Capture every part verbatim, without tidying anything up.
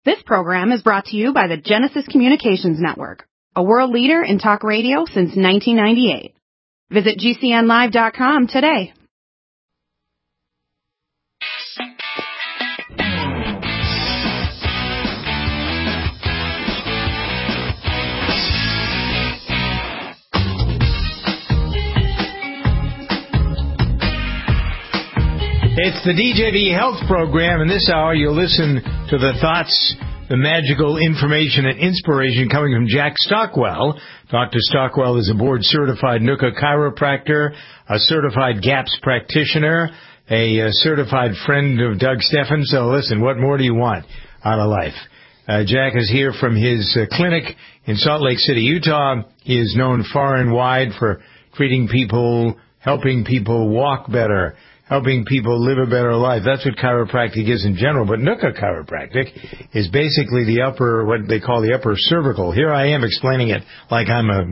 This program is brought to you by the Genesis Communications Network, a world leader in talk radio since nineteen ninety-eight. Visit G C N live dot com today. It's the D J V Health Program, and this hour you'll listen to the thoughts, the magical information and inspiration coming from Jack Stockwell. Doctor Stockwell is a board-certified N U C A chiropractor, a certified GAPS practitioner, a, a certified friend of Doug Steffen. So listen, what more do you want out of life? Uh, Jack is here from his uh, clinic in Salt Lake City, Utah. He is known far and wide for treating people, helping people walk better, helping people live a better life. That's what chiropractic is in general. But N U C A chiropractic is basically the upper, what they call the upper cervical. Here I am explaining it like I'm a,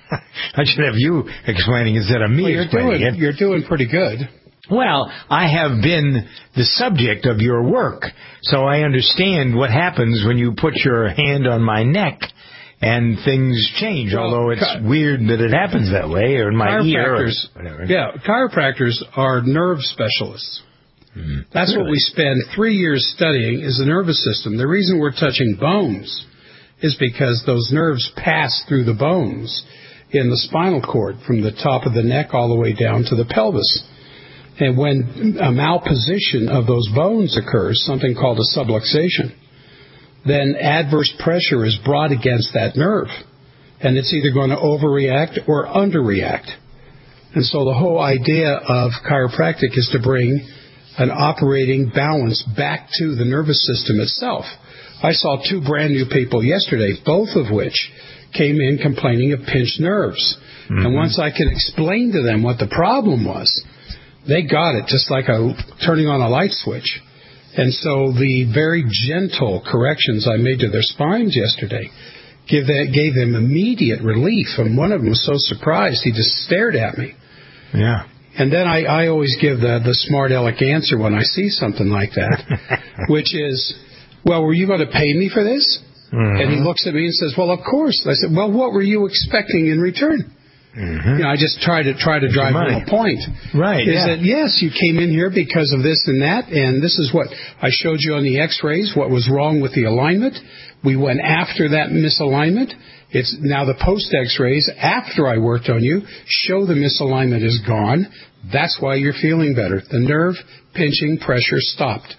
I should have you explaining instead of me well, you're explaining doing, it. You're doing pretty good. Well, I have been the subject of your work, so I understand what happens when you put your hand on my neck and things change, well, although it's chi- weird that it happens that way, or in my ear, or whatever. Yeah, chiropractors are nerve specialists. Mm, That's really? what we spend three years studying is the nervous system. The reason we're touching bones is because those nerves pass through the bones in the spinal cord from the top of the neck all the way down to the pelvis. And when a malposition of those bones occurs, something called a subluxation, then adverse pressure is brought against that nerve, and it's either going to overreact or underreact. And so the whole idea of chiropractic is to bring an operating balance back to the nervous system itself. I saw two brand new people yesterday, both of which came in complaining of pinched nerves. Mm-hmm. And once I could explain to them what the problem was, they got it, just like a turning on a light switch. And so the very gentle corrections I made to their spines yesterday give that, gave them immediate relief. And one of them was so surprised, he just stared at me. Yeah. And then I, I always give the, the smart aleck answer when I see something like that, which is, well, were you going to pay me for this? Mm-hmm. And he looks at me and says, well, of course. I said, well, what were you expecting in return? Mm-hmm. You know, I just try to try to drive home a point. Right. Is yeah. that, yes, you came in here because of this and that, and this is what I showed you on the x-rays, what was wrong with the alignment. We went after that misalignment. It's now the post-x-rays, after I worked on you, show the misalignment is gone. That's why you're feeling better. The nerve pinching pressure stopped.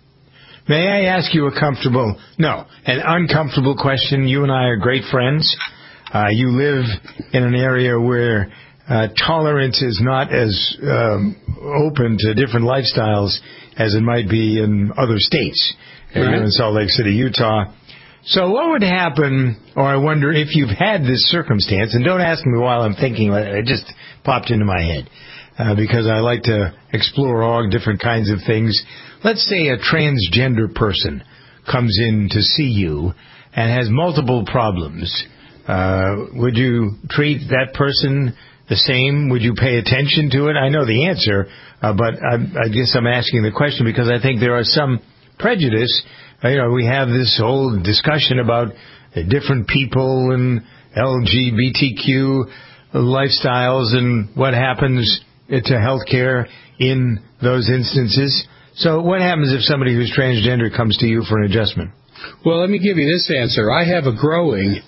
May I ask you a comfortable, no, an uncomfortable question? You and I are great friends. Uh, you live in an area where uh, tolerance is not as um, open to different lifestyles as it might be in other states. Right. You're in Salt Lake City, Utah. So what would happen, or I wonder if you've had this circumstance, and don't ask me while I'm thinking, it just popped into my head, uh, because I like to explore all different kinds of things. Let's say a transgender person comes in to see you and has multiple problems. Uh, would you treat that person the same? Would you pay attention to it? I know the answer, uh, but I, I guess I'm asking the question because I think there are some prejudice. Uh, you know, we have this whole discussion about uh, different people and L G B T Q lifestyles and what happens to healthcare in those instances. So what happens if somebody who's transgender comes to you for an adjustment? Well, let me give you this answer. I have a growing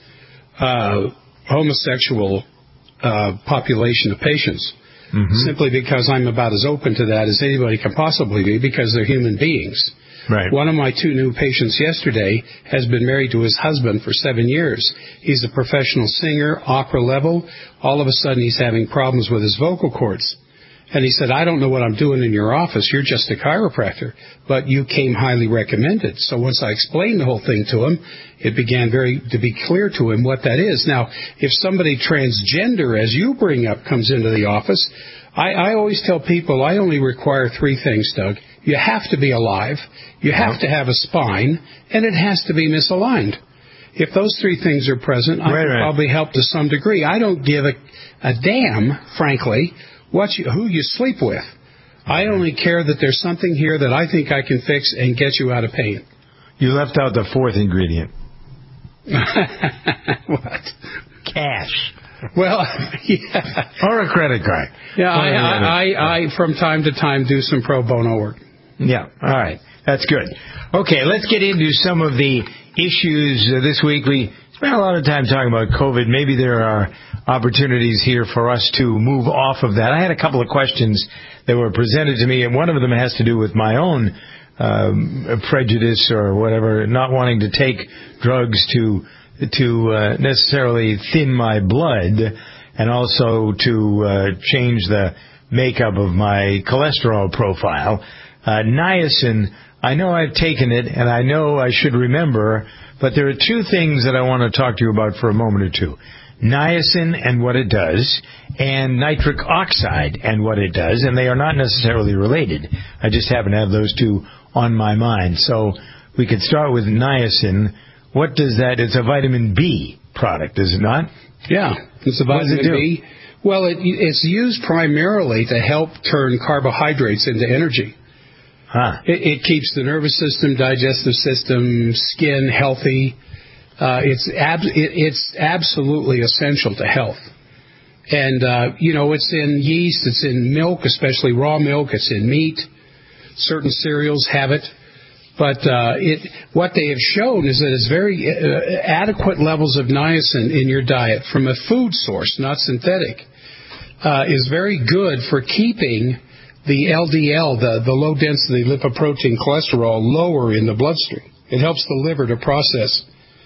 Uh, homosexual uh, population of patients, mm-hmm. simply because I'm about as open to that as anybody can possibly be, because they're human beings. Right. One of my two new patients yesterday has been married to his husband for seven years. He's a professional singer, opera level. All of a sudden, he's having problems with his vocal cords. And he said, I don't know what I'm doing in your office. You're just a chiropractor. But you came highly recommended. So once I explained the whole thing to him, it began very to be clear to him what that is. Now, if somebody transgender, as you bring up, comes into the office, I, I always tell people I only require three things, Doug. You have to be alive, you have uh-huh. to have a spine, and it has to be misaligned. If those three things are present, I right, can right. probably help to some degree. I don't give a, a damn, frankly, what you, who you sleep with. I only care that there's something here that I think I can fix and get you out of pain. You left out the fourth ingredient. What? Cash. Well, yeah. Or a credit card. Yeah, I, I, I, I, from time to time, do some pro bono work. Yeah, all right. That's good. Okay, let's get into some of the issues uh, this week. We spent a lot of time talking about COVID. Maybe there are opportunities here for us to move off of that. I had a couple of questions that were presented to me, and one of them has to do with my own um, prejudice or whatever, not wanting to take drugs to to uh, necessarily thin my blood, and also to uh, change the makeup of my cholesterol profile. Uh, niacin, I know I've taken it, and I know I should remember, but there are two things that I want to talk to you about for a moment or two. Niacin and what it does, and nitric oxide and what it does, and they are not necessarily related. I just happen to have those two on my mind. So we could start with niacin. What does that, it's a vitamin B product, is it not? Yeah, it's a vitamin what does it do? B. Well, it, it's used primarily to help turn carbohydrates into energy. Huh. It, it keeps the nervous system, digestive system, skin healthy. Uh, it's ab- it, it's absolutely essential to health. And, uh, you know, it's in yeast, it's in milk, especially raw milk, it's in meat. Certain cereals have it. But uh, it, what they have shown is that it's very uh, adequate levels of niacin in your diet from a food source, not synthetic, uh, is very good for keeping the L D L, the, the low-density lipoprotein cholesterol, lower in the bloodstream. It helps the liver to process.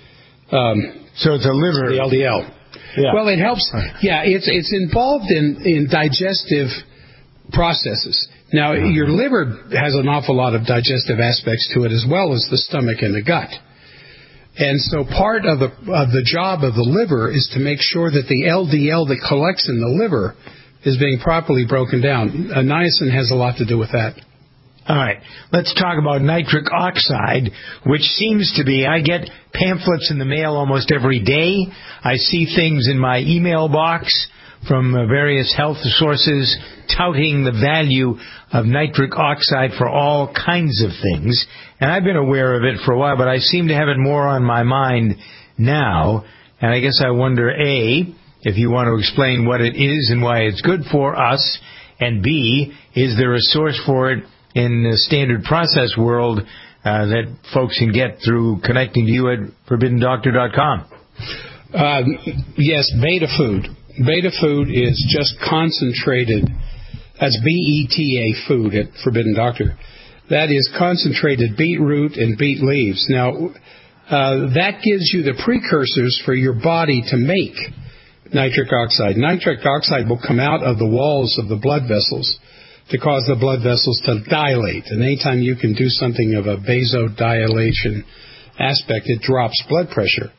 Um, so it's a liver. The L D L. Yeah. Well, it helps. Yeah, it's it's involved in, in digestive processes. Now, your liver has an awful lot of digestive aspects to it, as well as the stomach and the gut. And so part of the of the job of the liver is to make sure that the L D L that collects in the liver is being properly broken down. Uh, niacin has a lot to do with that. All right. Let's talk about nitric oxide, which seems to be, I get pamphlets in the mail almost every day. I see things in my email box from uh, various health sources touting the value of nitric oxide for all kinds of things. And I've been aware of it for a while, but I seem to have it more on my mind now. And I guess I wonder, A, if you want to explain what it is and why it's good for us, and B, is there a source for it in the standard process world uh, that folks can get through connecting to you at forbidden doctor dot com? Uh, yes, Beta Food. Beta Food is just concentrated. That's B E T A food at Forbidden Doctor. That is concentrated beetroot and beet leaves. Now, uh, that gives you the precursors for your body to make nitric oxide. Nitric oxide will come out of the walls of the blood vessels to cause the blood vessels to dilate. And anytime you can do something of a vasodilation aspect, it drops blood pressure.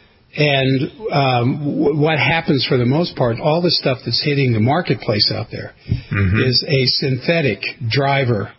And um, w- what happens for the most part, all the stuff that's hitting the marketplace out there mm-hmm. is a synthetic driver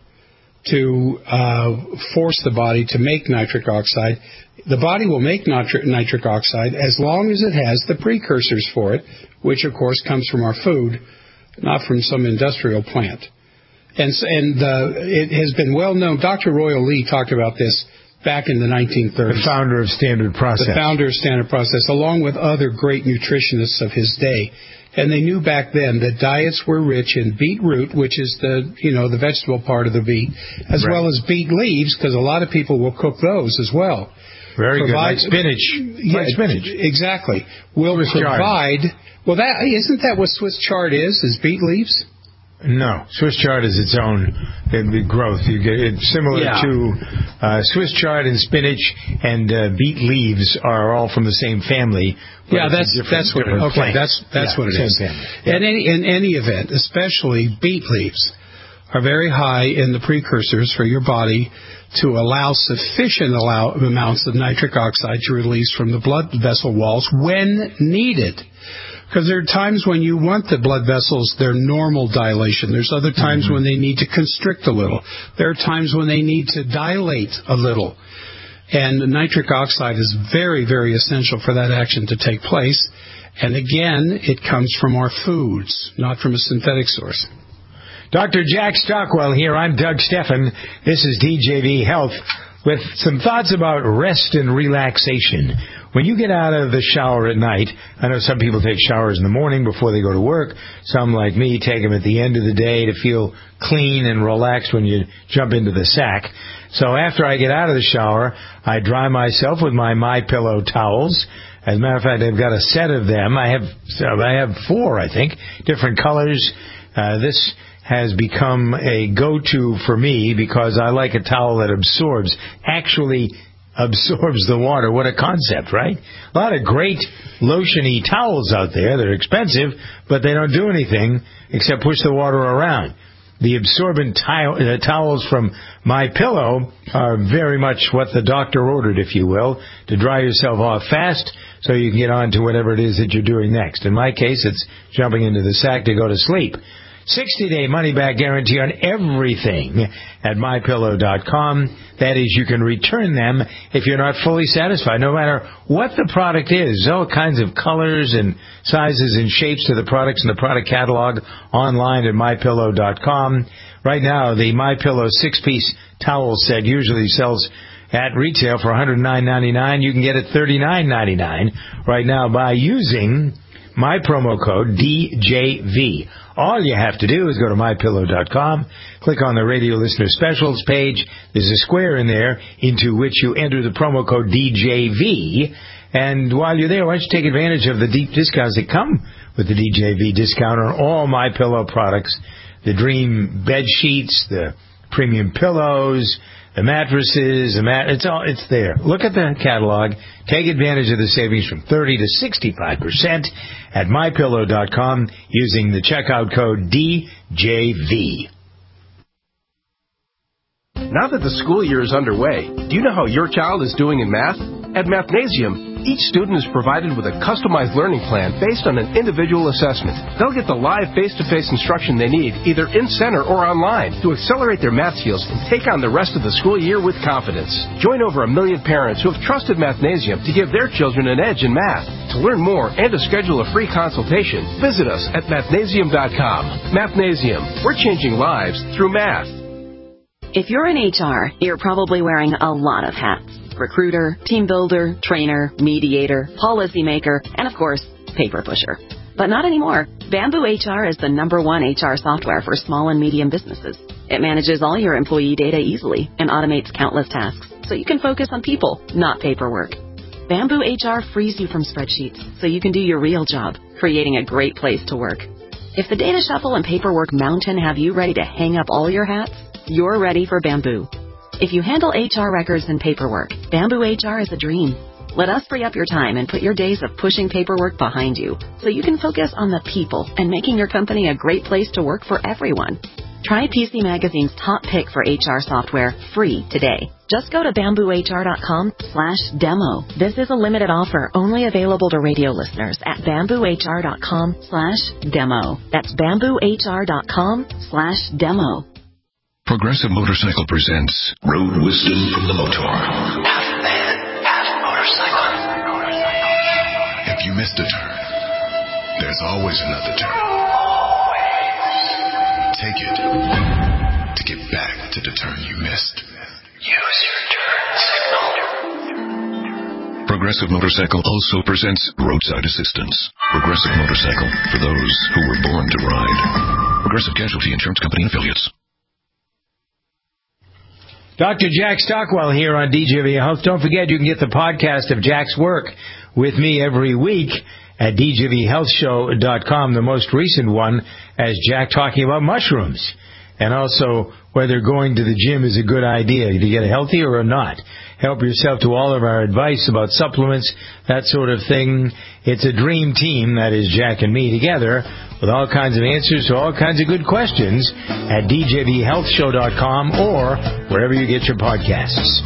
to uh, force the body to make nitric oxide. The body will make nitri- nitric oxide as long as it has the precursors for it, which, of course, comes from our food, not from some industrial plant. And, and uh, it has been well known. Doctor Royal Lee talked about this back in the nineteen thirties. The founder of Standard Process. The founder of Standard Process, along with other great nutritionists of his day. And they knew back then that diets were rich in beetroot, which is the, you know, the vegetable part of the beet, as right. well as beet leaves, because a lot of people will cook those as well. Very provide, good, like spinach. Yeah, like spinach. Exactly. Will Swiss provide, chard. well, that isn't that what Swiss chard is, is beet leaves? No, Swiss chard is its own growth. You get it's similar yeah. to uh, Swiss chard and spinach and uh, beet leaves are all from the same family. Yeah, that's that's what. It, okay, plant. that's that's yeah, what it is. Yeah. In any in any event, especially beet leaves, are very high in the precursors for your body to allow sufficient allow, amounts of nitric oxide to release from the blood vessel walls when needed. Because there are times when you want the blood vessels their normal dilation. There's other times mm-hmm. when they need to constrict a little. There are times when they need to dilate a little. And the nitric oxide is very, very essential for that action to take place. And again, it comes from our foods, not from a synthetic source. Doctor Jack Stockwell here. I'm Doug Steffen. This is D J V Health. with some thoughts about rest and relaxation. When you get out of the shower at night, I know some people take showers in the morning before they go to work. Some, like me, take them at the end of the day to feel clean and relaxed when you jump into the sack. So after I get out of the shower, I dry myself with my MyPillow towels. As a matter of fact, I've got a set of them. I have I have four, I think, different colors. Uh, this has become a go-to for me because I like a towel that absorbs, actually absorbs the water. What a concept, right? A lot of great lotion-y towels out there. They're expensive, but they don't do anything except push the water around. The absorbent towel, uh, towels from MyPillow are very much what the doctor ordered, if you will, to dry yourself off fast so you can get on to whatever it is that you're doing next. In my case, it's jumping into the sack to go to sleep. sixty-day money-back guarantee on everything at My Pillow dot com. That is, you can return them if you're not fully satisfied, no matter what the product is. There's all kinds of colors and sizes and shapes to the products in the product catalog online at My Pillow dot com. Right now, the MyPillow six-piece towel set usually sells at retail for one hundred nine ninety-nine. You can get it thirty-nine ninety-nine right now by using my promo code D J V. All you have to do is go to My Pillow dot com, click on the Radio Listener Specials page. There's a square in there into which you enter the promo code D J V. And while you're there, why don't you take advantage of the deep discounts that come with the D J V discount on all MyPillow products, the Dream bed sheets, the premium pillows, the mattresses, the mat, it's all, it's there. Look at the catalog. Take advantage of the savings from thirty to sixty-five percent at My Pillow dot com using the checkout code D J V. Now that the school year is underway, do you know how your child is doing in math? At Mathnasium, each student is provided with a customized learning plan based on an individual assessment. They'll get the live face-to-face instruction they need, either in-center or online, to accelerate their math skills and take on the rest of the school year with confidence. Join over a million parents who have trusted Mathnasium to give their children an edge in math. To learn more and to schedule a free consultation, visit us at Mathnasium dot com. Mathnasium, we're changing lives through math. If you're in H R, you're probably wearing a lot of hats. Recruiter, team builder, trainer, mediator, policymaker, and of course, paper pusher. But not anymore. Bamboo H R is the number one H R software for small and medium businesses. It manages all your employee data easily and automates countless tasks, so you can focus on people, not paperwork. Bamboo H R frees you from spreadsheets, so you can do your real job, creating a great place to work. If the data shuffle and paperwork mountain have you ready to hang up all your hats, you're ready for Bamboo. If you handle H R records and paperwork, Bamboo H R is a dream. Let us free up your time and put your days of pushing paperwork behind you so you can focus on the people and making your company a great place to work for everyone. Try P C Magazine's top pick for H R software free today. Just go to bamboo h r dot com slash demo. This is a limited offer only available to radio listeners at bamboo h r dot com slash demo. That's bamboo h r dot com slash demo. Progressive Motorcycle presents Road Wisdom from the Motor. Half man, half motorcycle. If you missed a turn, there's always another turn. Always. Take it to get back to the turn you missed. Use your turn signal. Progressive Motorcycle also presents Roadside Assistance. Progressive Motorcycle for those who were born to ride. Progressive Casualty Insurance Company and Affiliates. Doctor Jack Stockwell here on D J V Health. Don't forget, you can get the podcast of Jack's work with me every week at d j v health show dot com. The most recent one as Jack talking about mushrooms and also whether going to the gym is a good idea to get healthier or not. Help yourself to all of our advice about supplements, that sort of thing. It's a dream team, that is Jack and me together, with all kinds of answers to all kinds of good questions at d j v health show dot com or wherever you get your podcasts.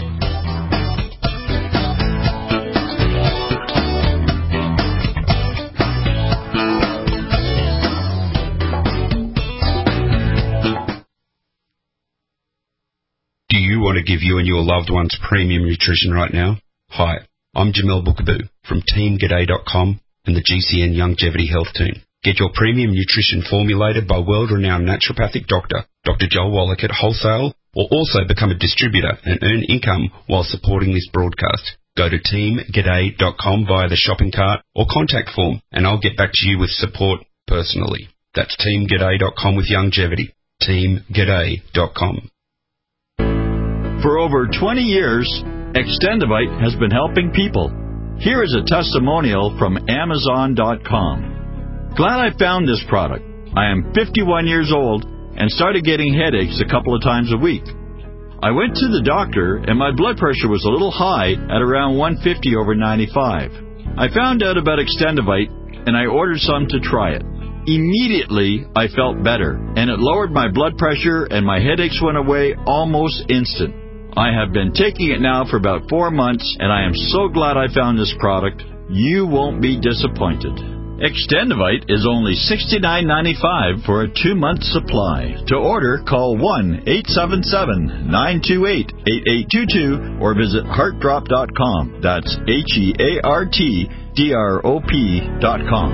Do you want to give you and your loved ones premium nutrition right now? Hi, I'm Jamel Bookaboo from team g'day dot com and the G C N Longevity Health Team. Get your premium nutrition formulated by world-renowned naturopathic doctor, Doctor Joel Wallach at wholesale, or also become a distributor and earn income while supporting this broadcast. Go to team g'day dot com via the shopping cart or contact form, and I'll get back to you with support personally. That's team g'day dot com with Youngevity. team g'day dot com. For over twenty years, Extendivite has been helping people. Here is a testimonial from Amazon dot com. Glad I found this product. I am fifty-one years old and started getting headaches a couple of times a week. I went to the doctor and my blood pressure was a little high at around one fifty over ninety-five. I found out about Extendivite and I ordered some to try it. Immediately, I felt better, and it lowered my blood pressure and my headaches went away almost instant. I have been taking it now for about four months, and I am so glad I found this product. You won't be disappointed. Extendivite is only sixty-nine ninety-five for a two-month supply. To order, call one eight seven seven, nine two eight, eight eight two two or visit heart drop dot com. That's H E A R T D R O P dot com.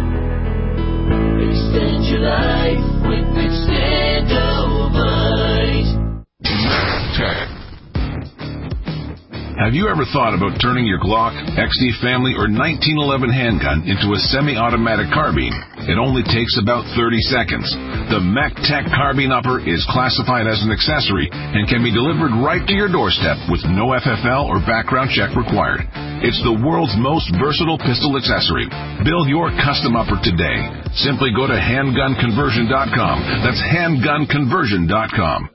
Extend your life with Extendivite. Have you ever thought about turning your Glock, X D Family, or nineteen eleven handgun into a semi-automatic carbine? It only takes about thirty seconds. The MacTech Carbine Upper is classified as an accessory and can be delivered right to your doorstep with no F F L or background check required. It's the world's most versatile pistol accessory. Build your custom upper today. Simply go to handgun conversion dot com. That's handgun conversion dot com.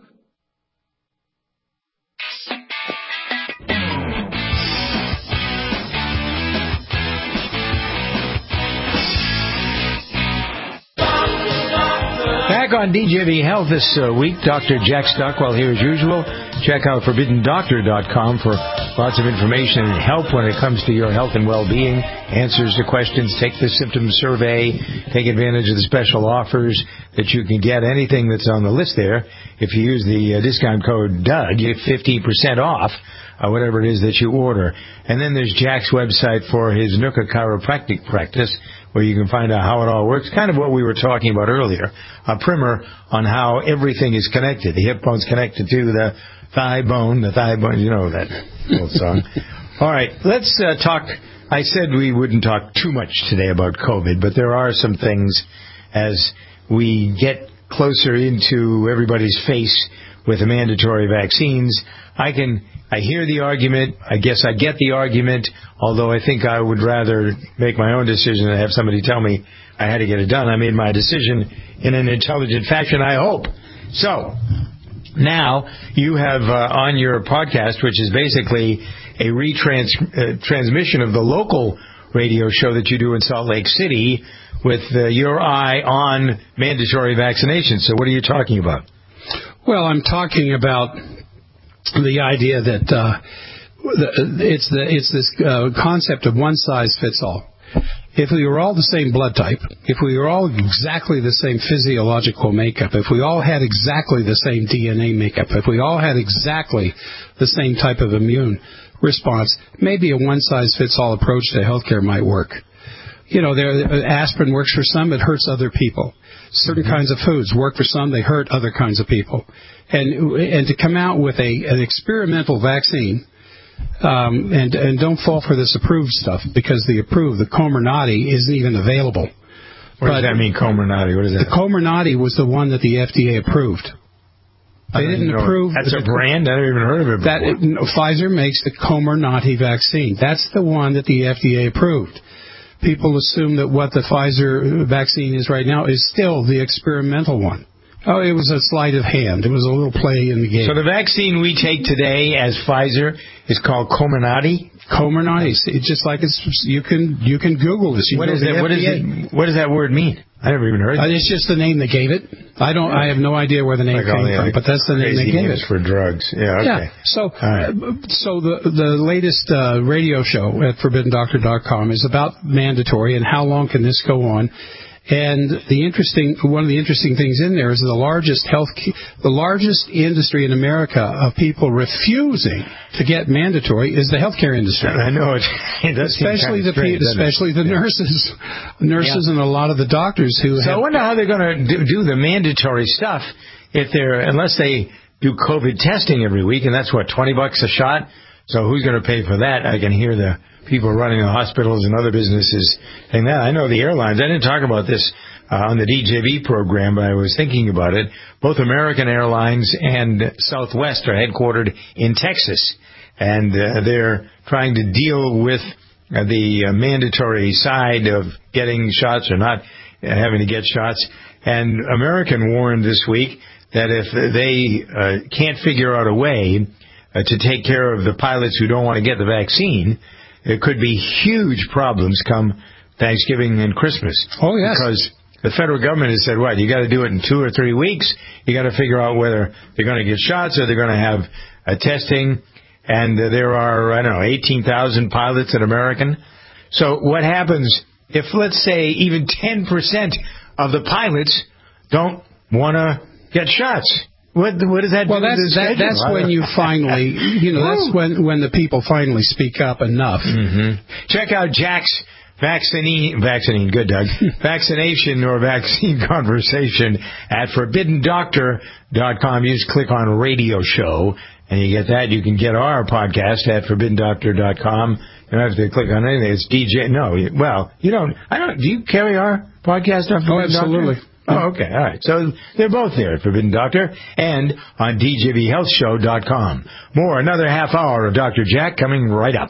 Back on D J V Health this uh, week, Doctor Jack Stockwell here as usual. Check out forbidden doctor dot com for lots of information and help when it comes to your health and well-being, answers to questions, take the symptom survey, take advantage of the special offers that you can get. Anything that's on the list there, if you use the uh, discount code Doug, you get fifty percent off uh, whatever it is that you order. And then there's Jack's website for his Nooka chiropractic practice, where you can find out how it all works. Kind of what we were talking about earlier, a primer on how everything is connected. The hip bone's connected to the thigh bone, the thigh bone, you know that old song. All right, let's uh, talk. I said we wouldn't talk too much today about COVID, but there are some things as we get closer into everybody's face with the mandatory vaccines. I can, I hear the argument. I guess I get the argument, although I think I would rather make my own decision than have somebody tell me I had to get it done. I made my decision in an intelligent fashion, I hope. So, now you have uh, on your podcast, which is basically a retransmission uh, of the local radio show that you do in Salt Lake City with uh, your eye on mandatory vaccinations. So what are you talking about? Well, I'm talking about the idea that uh, it's the it's this uh, concept of one size fits all. If we were all the same blood type, if we were all exactly the same physiological makeup, if we all had exactly the same D N A makeup, if we all had exactly the same type of immune response, maybe a one size fits all approach to healthcare might work. You know, there, aspirin works for some, it hurts other people. Certain mm-hmm. kinds of foods work for some, they hurt other kinds of people. And and to come out with a an experimental vaccine, um, and and don't fall for this approved stuff, because the approved, the Comirnaty, isn't even available. What but does that mean, Comirnaty? What is that? The Comirnaty was the one that the F D A approved. They didn't know. approve. That's the, a brand? I never even heard of it before. That it, no, Pfizer makes the Comirnaty vaccine. That's the one that the F D A approved. People assume that what the Pfizer vaccine is right now is still the experimental one. Oh, it was a sleight of hand. It was a little play in the game. So the vaccine we take today as Pfizer is called Comirnaty? Comirnaty. It's just like it's, you can you can Google this. You what, is that, what, is it, what does that word mean? I never even heard of it. Uh, it's just the name they gave it. I don't. I have no idea where the name like came from, but that's the name they gave it. For drugs. Yeah, okay. Yeah. So, right. uh, so the the latest uh, radio show at forbidden doctor dot com is about mandatory and how long can this go on. And the interesting, one of the interesting things in there is the largest health, the largest industry in America of people refusing to get mandatory is the healthcare industry. I know it. it especially the strange, especially the yeah. nurses, nurses, yeah. and a lot of the doctors who. So have, I wonder how they're going to do, do the mandatory stuff if they're unless they do COVID testing every week, and that's, what, twenty bucks a shot? So who's going to pay for that? I can hear the people running the hospitals and other businesses saying that. I know the airlines. I didn't talk about this uh, on the D J V program, but I was thinking about it. Both American Airlines and Southwest are headquartered in Texas, and uh, they're trying to deal with uh, the uh, mandatory side of getting shots or not uh, having to get shots. And American warned this week that if they uh, can't figure out a way uh, to take care of the pilots who don't want to get the vaccine, there could be huge problems come Thanksgiving and Christmas. Oh, yes. Because the federal government has said, what, you got to do it in two or three weeks. You got to figure out whether they're going to get shots or they're going to have uh, testing. And uh, there are, I don't know, eighteen thousand pilots at American. So what happens if, let's say, even ten percent of the pilots don't want to get shots? What, what does that well, do? Well, that's, that, that's when you finally, you know, that's when, when the people finally speak up enough. Mm-hmm. Check out Jack's vaccine, vaccine, good, Doug, vaccination or vaccine conversation at forbidden doctor dot com. You just click on radio show, and you get that. You can get our podcast at forbidden doctor dot com. You don't have to click on anything. It's D J. No, well, you don't. I don't. Do you carry our podcast on Forbidden Doctor? Oh, absolutely. Oh, okay. All right. So they're both there at Forbidden Doctor and on D J V health show dot com. More, another half hour of Doctor Jack coming right up.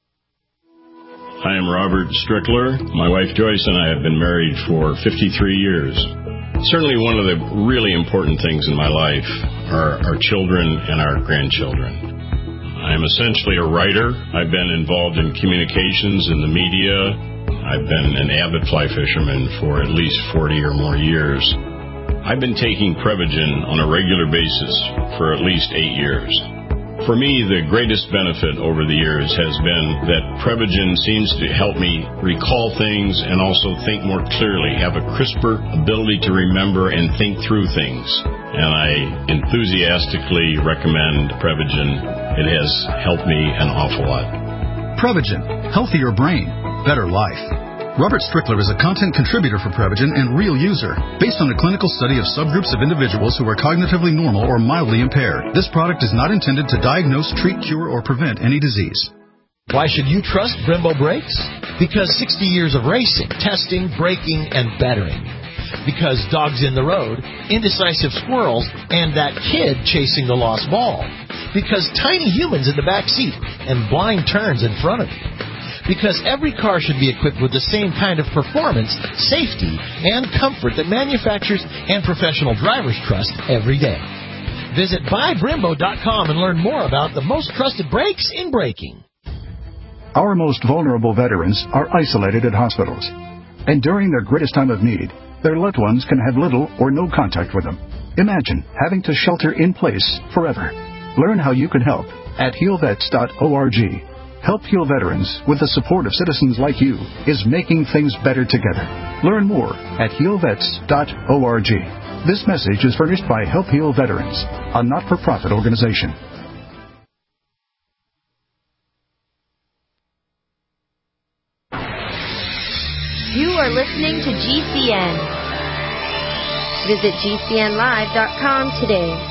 I am Robert Strickler. My wife Joyce and I have been married for fifty-three years. Certainly one of the really important things in my life are our children and our grandchildren. I am essentially a writer. I've been involved in communications in the media. I've been an avid fly fisherman for at least forty or more years. I've been taking Prevagen on a regular basis for at least eight years. For me, the greatest benefit over the years has been that Prevagen seems to help me recall things and also think more clearly, have a crisper ability to remember and think through things. And I enthusiastically recommend Prevagen. It has helped me an awful lot. Prevagen, healthier brain, better life. Robert Strickler is a content contributor for Prevagen and real user, based on a clinical study of subgroups of individuals who are cognitively normal or mildly impaired. This product is not intended to diagnose, treat, cure, or prevent any disease. Why should you trust Brembo brakes? Because sixty years of racing, testing, braking, and bettering. Because dogs in the road, indecisive squirrels, and that kid chasing the lost ball. Because tiny humans in the back seat and blind turns in front of you. Because every car should be equipped with the same kind of performance, safety, and comfort that manufacturers and professional drivers trust every day. Visit buy brembo dot com and learn more about the most trusted brakes in braking. Our most vulnerable veterans are isolated at hospitals. And during their greatest time of need, their loved ones can have little or no contact with them. Imagine having to shelter in place forever. Learn how you can help at heal vets dot org. Help Heal Veterans, with the support of citizens like you, is making things better together. Learn more at heal vets dot org. This message is furnished by Help Heal Veterans, a not-for-profit organization. You are listening to G C N. Visit G C N live dot com today.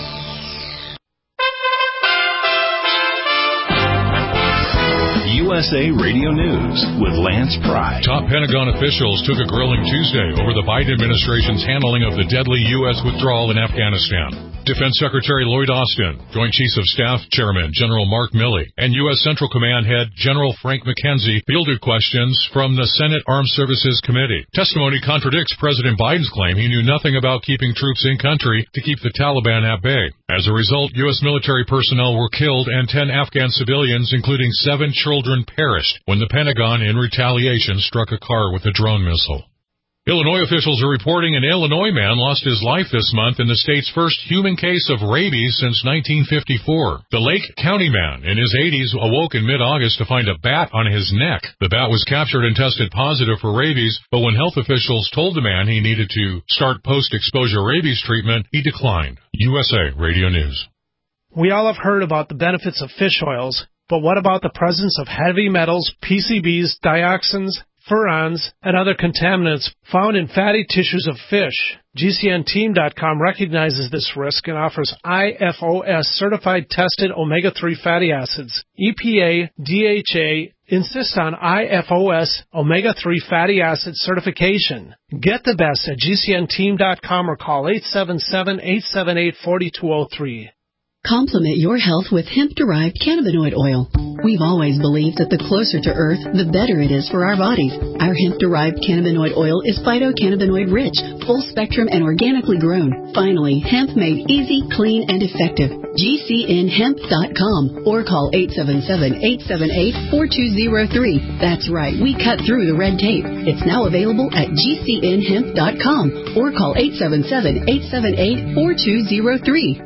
U S A Radio News with Lance Pry. Top Pentagon officials took a grilling Tuesday over the Biden administration's handling of the deadly U S withdrawal in Afghanistan. Defense Secretary Lloyd Austin, Joint Chiefs of Staff Chairman General Mark Milley, and U S Central Command Head General Frank McKenzie fielded questions from the Senate Armed Services Committee. Testimony contradicts President Biden's claim he knew nothing about keeping troops in country to keep the Taliban at bay. As a result, U S military personnel were killed and ten Afghan civilians, including seven children, perished when the Pentagon, in retaliation, struck a car with a drone missile. Illinois officials are reporting an Illinois man lost his life this month in the state's first human case of rabies since nineteen fifty-four. The Lake County man in his eighties awoke in mid-August to find a bat on his neck. The bat was captured and tested positive for rabies, but when health officials told the man he needed to start post-exposure rabies treatment, he declined. U S A Radio News. We all have heard about the benefits of fish oils, but what about the presence of heavy metals, P C Bs, dioxins, furans, and other contaminants found in fatty tissues of fish. G C N team dot com recognizes this risk and offers I F O S-certified tested omega three fatty acids. E P A, D H A, insist on I F O S omega three fatty acid certification. Get the best at G C N team dot com or call eight seven seven, eight seven eight, four two zero three. Complement your health with hemp-derived cannabinoid oil. We've always believed that the closer to Earth, the better it is for our bodies. Our hemp-derived cannabinoid oil is phytocannabinoid-rich, full-spectrum, and organically grown. Finally, hemp made easy, clean, and effective. G C N hemp dot com or call eight seven seven, eight seven eight, four two zero three. That's right, we cut through the red tape. It's now available at G C N hemp dot com or call eight seven seven, eight seven eight, four two zero three.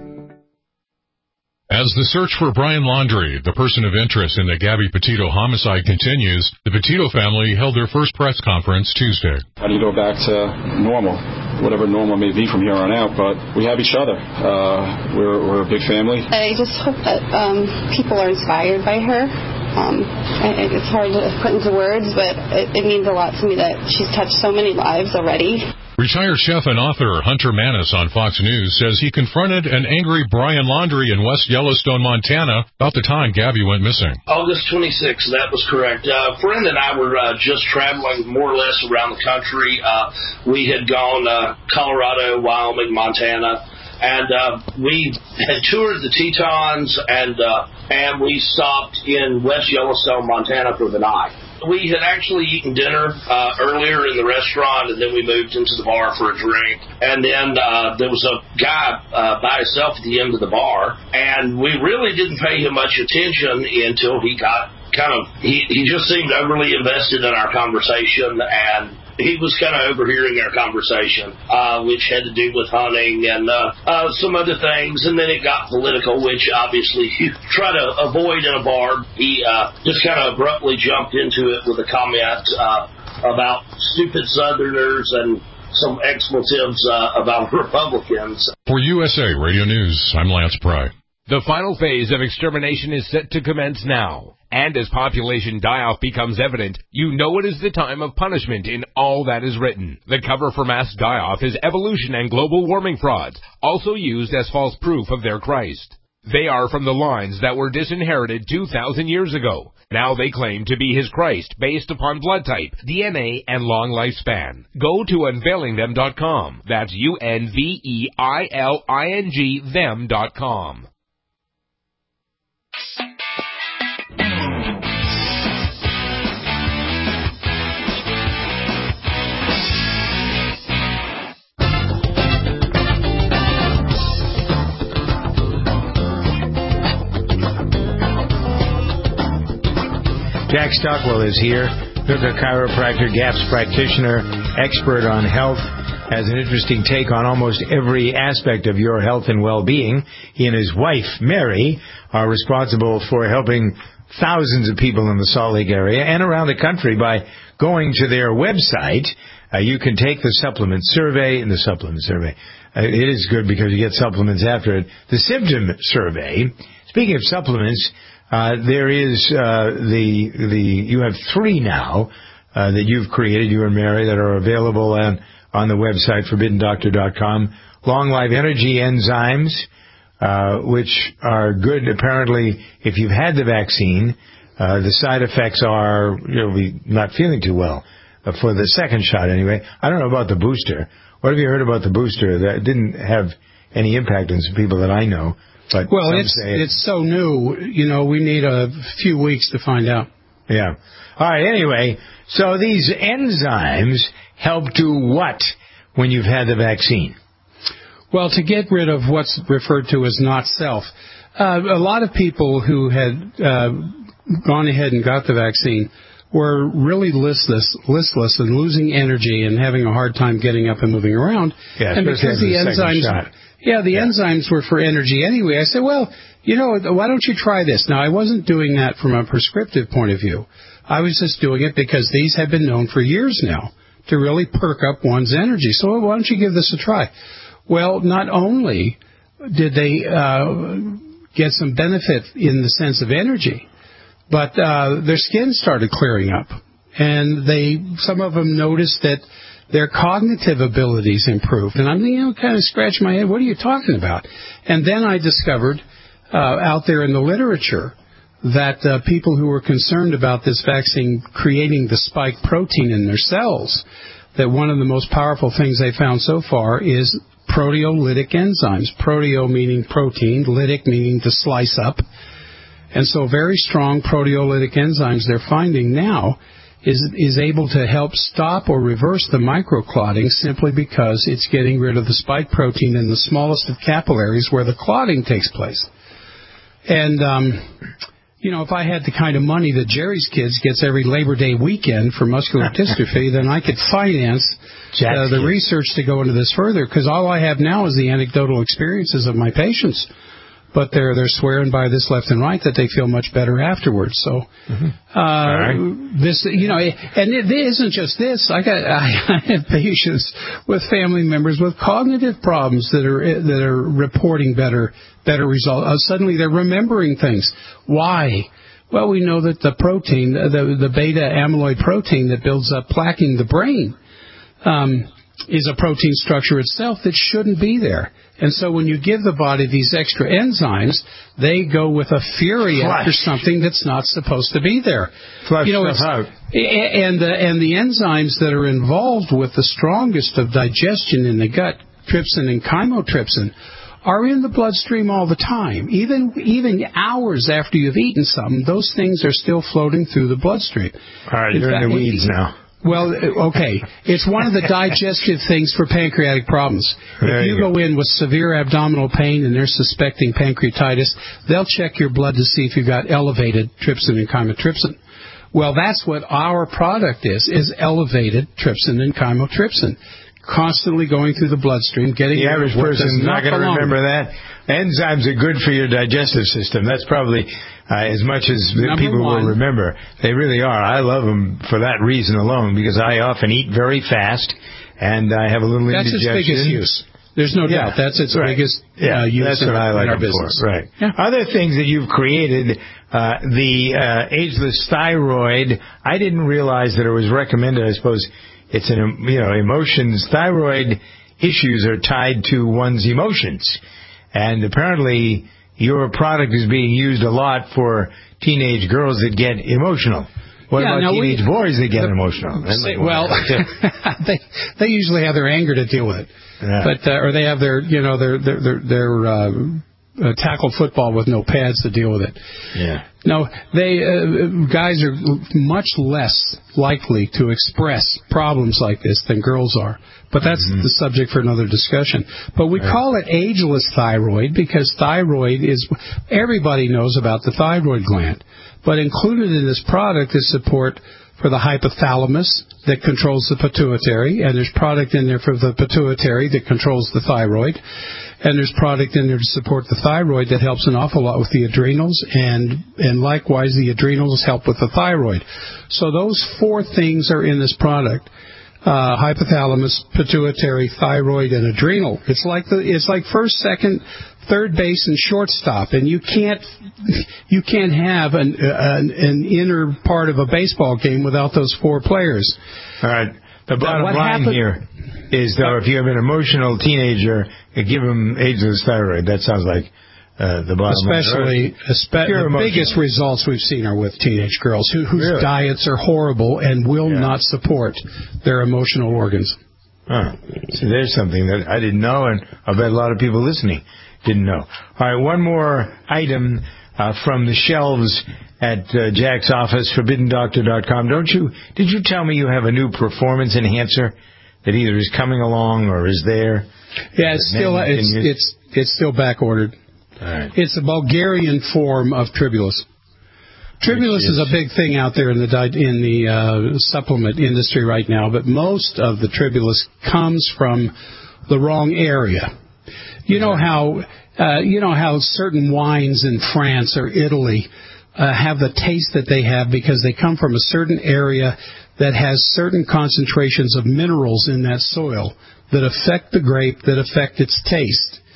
As the search for Brian Laundrie, the person of interest in the Gabby Petito homicide, continues, the Petito family held their first press conference Tuesday. How do you go back to normal, whatever normal may be from here on out? But we have each other. Uh, we're, we're a big family. I just hope that um, people are inspired by her. Um, it's hard to put into words, but it, it means a lot to me that she's touched so many lives already. Retired chef and author Hunter Manis on Fox News says he confronted an angry Brian Laundrie in West Yellowstone, Montana, about the time Gabby went missing. August twenty-sixth, that was correct. Uh, a friend and I were uh, just traveling more or less around the country. Uh, we had gone uh, Colorado, Wyoming, Montana, and uh, we had toured the Tetons, and uh, and we stopped in West Yellowstone, Montana for the night. We had actually eaten dinner uh, earlier in the restaurant, and then we moved into the bar for a drink. And then uh, there was a guy uh, by himself at the end of the bar, and we really didn't pay him much attention until he got kind of, he, he just seemed overly invested in our conversation, and he was kind of overhearing our conversation, uh, which had to do with hunting and uh, uh, some other things. And then it got political, which obviously you try to avoid in a bar. He uh, just kind of abruptly jumped into it with a comment uh, about stupid Southerners and some expletives uh, about Republicans. For U S A Radio News, I'm Lance Pry. The final phase of extermination is set to commence now. And as population die-off becomes evident, you know it is the time of punishment in all that is written. The cover for mass die-off is evolution and global warming frauds, also used as false proof of their Christ. They are from the lines that were disinherited two thousand years ago. Now they claim to be his Christ based upon blood type, D N A, and long lifespan. Go to unveiling them dot com. That's U N V E I L I N G them dot com. Jack Stockwell is here, Hooker chiropractor, GAPS practitioner, expert on health, has an interesting take on almost every aspect of your health and well-being. He and his wife, Mary, are responsible for helping thousands of people in the Salt Lake area and around the country by going to their website. Uh, you can take the supplement survey, and the supplement survey, uh, it is good because you get supplements after it. The symptom survey, speaking of supplements, Uh, there is uh, the the you have three now uh, that you've created, you and Mary, that are available on on the website forbidden doctor dot com. Long Life Energy enzymes, uh, which are good apparently if you've had the vaccine. Uh, the side effects are you'll be not feeling too well uh, for the second shot anyway. I don't know about the booster. What have you heard about the booster? That didn't have any impact on some people that I know. But well, it's it's so new, you know, we need a few weeks to find out. Yeah. All right, anyway, so these enzymes help do what when you've had the vaccine? Well, to get rid of what's referred to as not self. Uh, a lot of people who had uh, gone ahead and got the vaccine were really listless, listless and losing energy and having a hard time getting up and moving around. Yeah, and because the, the enzymes... Shot. Yeah, the yeah. enzymes were for energy anyway. I said, well, you know, why don't you try this? Now, I wasn't doing that from a prescriptive point of view. I was just doing it because these have been known for years now to really perk up one's energy. So why don't you give this a try? Well, not only did they uh, get some benefit in the sense of energy, but uh, their skin started clearing up. and they some of them noticed that their cognitive abilities improved. And I'm you know kind of scratching my head. What are you talking about? And then I discovered uh, out there in the literature that uh, people who were concerned about this vaccine creating the spike protein in their cells, that one of the most powerful things they found so far is proteolytic enzymes. Proteo meaning protein, lytic meaning to slice up. And so very strong proteolytic enzymes they're finding now is is able to help stop or reverse the microclotting simply because it's getting rid of the spike protein in the smallest of capillaries where the clotting takes place. And, um, you know, if I had the kind of money that Jerry's Kids gets every Labor Day weekend for muscular dystrophy, then I could finance uh, the research to go into this further, because all I have now is the anecdotal experiences of my patients. But they're they're swearing by this left and right that they feel much better afterwards. So mm-hmm. uh, right. this, you know, and it, it isn't just this. I got I, I have patients with family members with cognitive problems that are that are reporting better better results. Uh, suddenly they're remembering things. Why? Well, we know that the protein, the the beta amyloid protein that builds up plaque in the brain, um, is a protein structure itself that shouldn't be there. And so when you give the body these extra enzymes, they go with a fury Flush. after something that's not supposed to be there. Flush you know, stuff out. And the, and the enzymes that are involved with the strongest of digestion in the gut, trypsin and chymotrypsin, are in the bloodstream all the time. Even even hours after you've eaten something, those things are still floating through the bloodstream. All right, you're in the weeds now. Well, okay. It's one of the digestive things for pancreatic problems. There if you, you go. go in with severe abdominal pain and they're suspecting pancreatitis, they'll check your blood to see if you've got elevated trypsin and chymotrypsin. Well, that's what our product is, is elevated trypsin and chymotrypsin. Constantly going through the bloodstream, getting the average person is not going to remember that. Enzymes are good for your digestive system. That's probably uh, as much as Number people one. will remember. They really are. I love them for that reason alone, because I often eat very fast and I have a little That's indigestion. its biggest use. There's no yeah. doubt. That's its right. biggest yeah. uh, use That's in, what I like in our them business. for. Right. Yeah. Other things that you've created, uh, the uh, ageless thyroid, I didn't realize that it was recommended. I suppose it's an, you know, emotions, thyroid issues are tied to one's emotions. And apparently your product is being used a lot for teenage girls that get emotional. What yeah, about now teenage we, boys that get the, emotional? Say, well, they they usually have their anger to deal with, yeah. but uh, or they have their you know their their their, their uh, uh, tackle football with no pads to deal with it. Yeah. No, they uh, guys are much less likely to express problems like this than girls are. But that's mm-hmm. the subject for another discussion. But we right. call it ageless thyroid because thyroid is, everybody knows about the thyroid gland. But included in this product is support for the hypothalamus that controls the pituitary, and there's product in there for the pituitary that controls the thyroid, and there's product in there to support the thyroid that helps an awful lot with the adrenals, and and likewise the adrenals help with the thyroid. So those four things are in this product. Uh, hypothalamus, pituitary, thyroid, and adrenal. It's like the it's like first, second, third base, and shortstop, and you can't you can't have an, an an inner part of a baseball game without those four players. All right. The bottom what line happened, here is, though, if you have an emotional teenager, give them ageless thyroid. That sounds like uh, the bottom Especially, line. Especially, the emotional. biggest results we've seen are with teenage girls who, whose really? diets are horrible and will yeah. not support their emotional organs. Huh. So there's something that I didn't know, and I bet a lot of people listening didn't know. All right, one more item uh, from the shelves at uh, Jack's office, forbidden doctor dot com. Don't you? Did you tell me you have a new performance enhancer that either is coming along or is there? Yeah, it's still it's, it's it's still back ordered. All right. It's a Bulgarian form of Tribulus. Tribulus is, is a big thing out there in the in the uh, supplement industry right now, but most of the Tribulus comes from the wrong area. You know how uh, you know how certain wines in France or Italy uh, have the taste that they have because they come from a certain area that has certain concentrations of minerals in that soil that affect the grape, that affect its taste.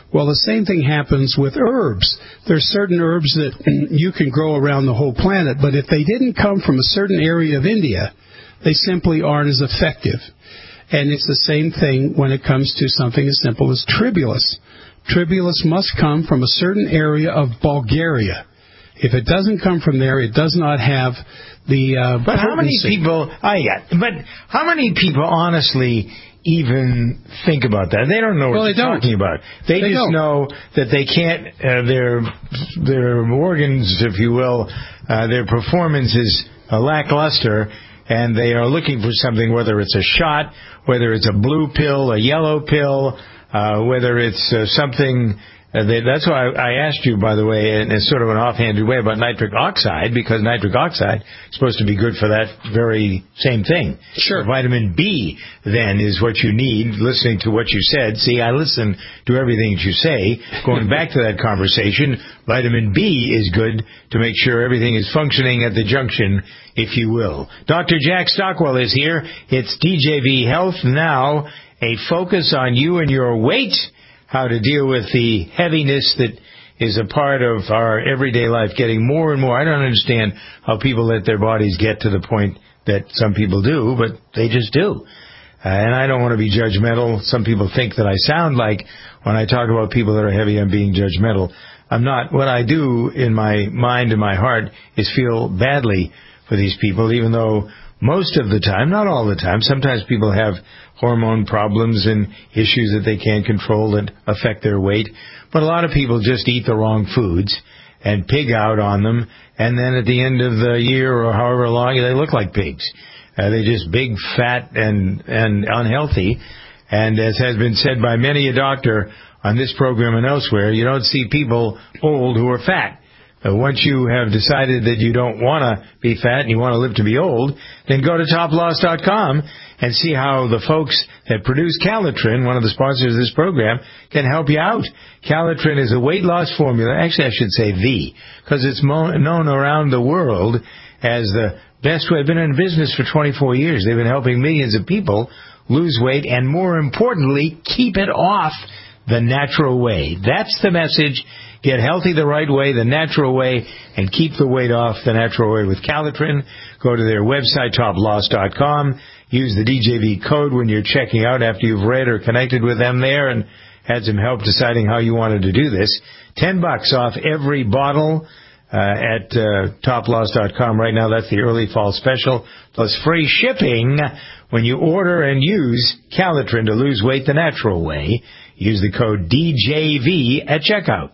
Well, the same thing happens with herbs. There's certain herbs that you can grow around the whole planet, but if they didn't come from a certain area of India, they simply aren't as effective. And it's the same thing when it comes to something as simple as tribulus. Tribulus must come from a certain area of Bulgaria. If it doesn't come from there, it does not have the uh, But potency. how many people... Oh, yeah. But how many people honestly even think about that? They don't know what well, you're they don't. talking about. They, they just don't. know that they can't... Uh, their their organs, if you will, uh, their performance is uh, lackluster, and they are looking for something, whether it's a shot, whether it's a blue pill, a yellow pill, uh, whether it's uh, something... Uh, they, that's why I asked you, by the way, in, in sort of an offhanded way about nitric oxide, because nitric oxide is supposed to be good for that very same thing. Sure. Vitamin B, then, is what you need, listening to what you said. See, I listen to everything that you say. Going back to that conversation, vitamin B is good to make sure everything is functioning at the junction, if you will. Doctor Jack Stockwell is here. It's D J V Health Now, a focus on you and your weight, how to deal with the heaviness that is a part of our everyday life, getting more and more. I don't understand how people let their bodies get to the point that some people do, but they just do. Uh, and I don't want to be judgmental. Some people think that I sound like, when I talk about people that are heavy, I'm being judgmental. I'm not. What I do in my mind and my heart is feel badly for these people, even though most of the time, not all the time, sometimes people have hormone problems and issues that they can't control that affect their weight. But a lot of people just eat the wrong foods and pig out on them, and then at the end of the year or however long, they look like pigs. Uh, they're just big, fat, and, and unhealthy. And as has been said by many a doctor on this program and elsewhere, you don't see people old who are fat. Uh, once you have decided that you don't want to be fat and you want to live to be old, then go to top loss dot com and see how the folks that produce Calitrin, one of the sponsors of this program, can help you out. Calitrin is a weight loss formula. Actually, I should say the, because it's mo- known around the world as the best way. I've been in business for twenty-four years. They've been helping millions of people lose weight and, more importantly, keep it off the natural way. That's the message. Get healthy the right way, the natural way, and keep the weight off the natural way with Calitrin. Go to their website, top loss dot com. Use the D J V code when you're checking out after you've read or connected with them there and had some help deciding how you wanted to do this. Ten bucks off every bottle uh, at uh, top loss dot com right now. That's the early fall special, plus free shipping when you order and use Calitrin to lose weight the natural way. Use the code D J V at checkout.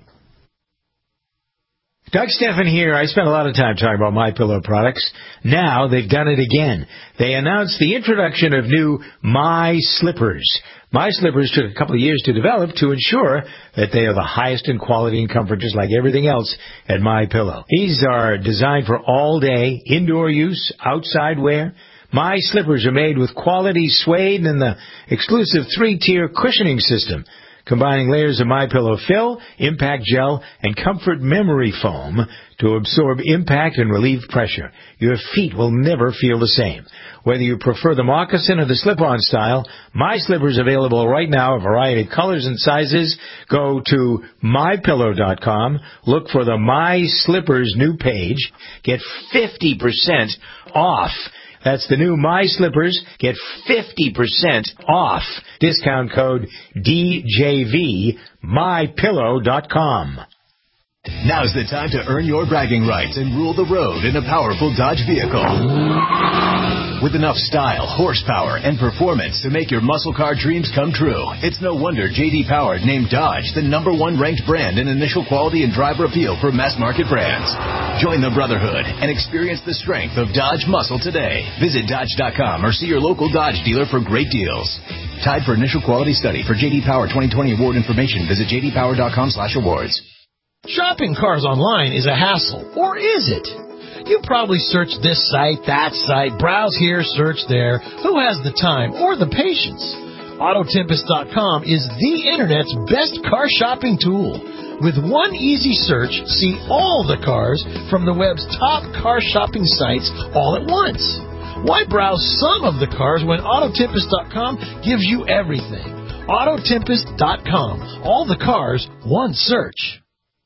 Doug Steffen here. I spent a lot of time talking about MyPillow products. Now they've done it again. They announced the introduction of new My Slippers. My Slippers took a couple of years to develop to ensure that they are the highest in quality and comfort, just like everything else at MyPillow. These are designed for all-day indoor use, outside wear. My Slippers are made with quality suede and the exclusive three-tier cushioning system, combining layers of MyPillow fill, impact gel, and comfort memory foam to absorb impact and relieve pressure. Your feet will never feel the same. Whether you prefer the moccasin or the slip-on style, My Slippers available right now, a variety of colors and sizes. Go to my pillow dot com, look for the My Slippers new page, get fifty percent off. That's the new My Slippers. Get fifty percent off. Discount code D J V, my pillow dot com. Now's the time to earn your bragging rights and rule the road in a powerful Dodge vehicle. With enough style, horsepower, and performance to make your muscle car dreams come true, it's no wonder J D Power named Dodge the number one ranked brand in initial quality and driver appeal for mass market brands. Join the brotherhood and experience the strength of Dodge muscle today. Visit Dodge dot com or see your local Dodge dealer for great deals. Tied for initial quality study. For J D Power twenty twenty award information, visit j d power dot com slash awards. Shopping cars online is a hassle, or is it? You probably search this site, that site, browse here, search there. Who has the time or the patience? Auto Tempest dot com is the Internet's best car shopping tool. With one easy search, see all the cars from the web's top car shopping sites all at once. Why browse some of the cars when Auto Tempest dot com gives you everything? auto tempest dot com. All the cars, one search.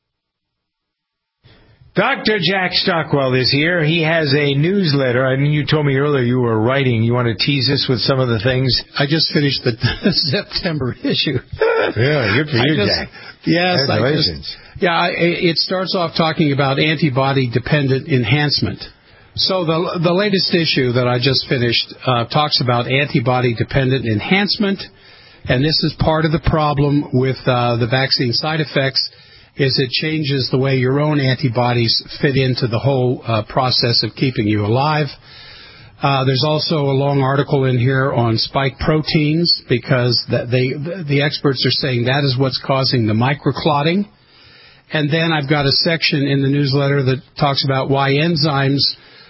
Doctor Jack Stockwell is here. He has a newsletter. I mean, you told me earlier you were writing. You want to tease us with some of the things? I just finished the September issue. Yeah, good for you, just, Jack. Yes, Congratulations. I just, yeah, it starts off talking about antibody-dependent enhancement. So the the latest issue that I just finished uh, talks about antibody-dependent enhancement, and this is part of the problem with uh, the vaccine side effects. Is it changes the way your own antibodies fit into the whole uh, process of keeping you alive. Uh, there's also a long article in here on spike proteins because that they the experts are saying that is what's causing the microclotting. And then I've got a section in the newsletter that talks about why enzymes